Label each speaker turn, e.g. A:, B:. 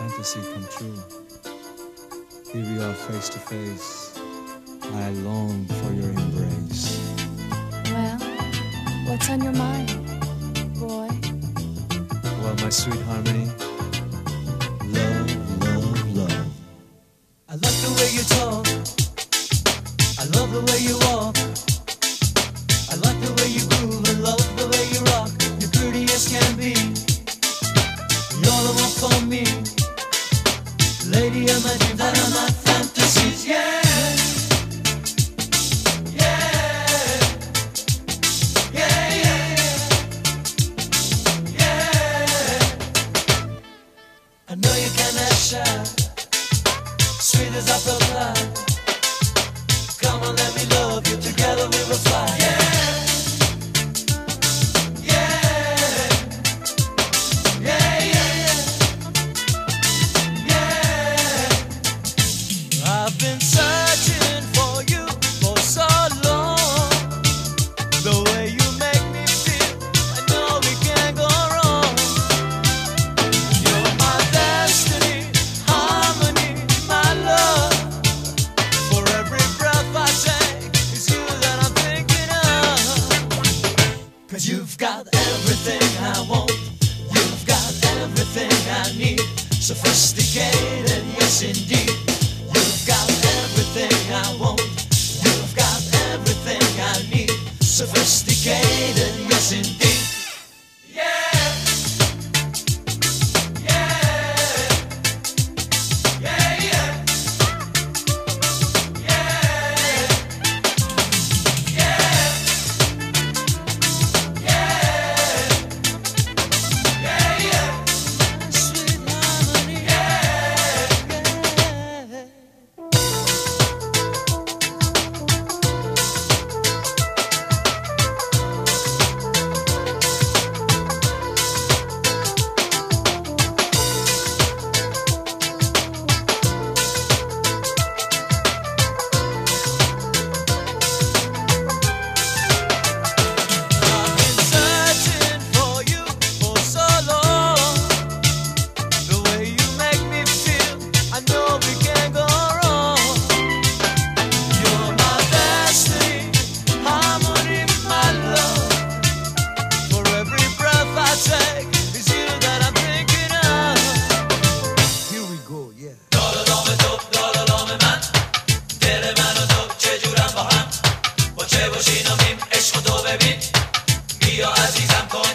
A: fantasy come true. Here we are face to face. I long for your embrace.
B: Well, what's on your mind, boy?
A: Well, my sweet harmony, love, love, love. I like the way you talk. I love the way you walk. I like the way you groove. I love the way you rock. You're pretty as can be. You're the one for me. Lady of my dreams, that are my fantasies, yeah. I know you can act shy, sweet as apple pie. Come on, let me love you. Together we will fly. Yeah, yeah, yeah, yeah, yeah. I've been searching for you for so long. The way you make me feel, I know we can't go wrong. You're my destiny, harmony, my love. For every breath I take, it's you that I'm thinking of. 'Cause you've got everything I want. You've got everything I need. Sophisticated, yes indeed. You've got everything I want. You've got everything I need. Sophisticated, yes indeed. Yeah, yeah, yeah, yeah, yeah, yeah, yeah, yeah. Sweet harmony, yeah, yeah. I've been searching for you for so long. The way you make me feel, I know we can't go wrong. You're my destiny, harmony, my love. For every breath I take, it's you that I'm thinking of. Here we go, yeah. دلم منو تو چجورم با هم با چه باشی نامیم عشق تو ببین بیا عزیزم کن